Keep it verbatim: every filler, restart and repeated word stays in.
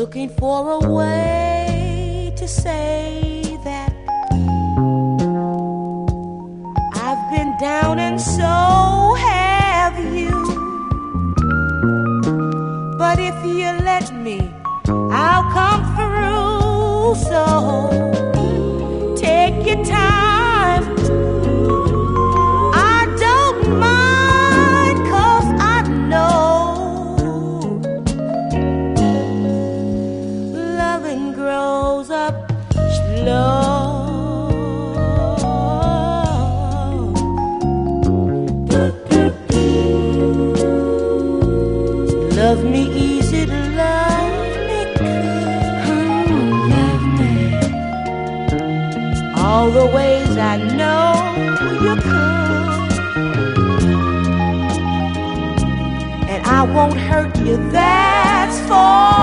looking for a way to say that I've been down and so have you. But if you let me, I'll come through. So take your time, I don't mind, 'cause I know loving grows up slow. Love me easy to love me good. Love me all the ways I know you could. And I won't hurt you, that's for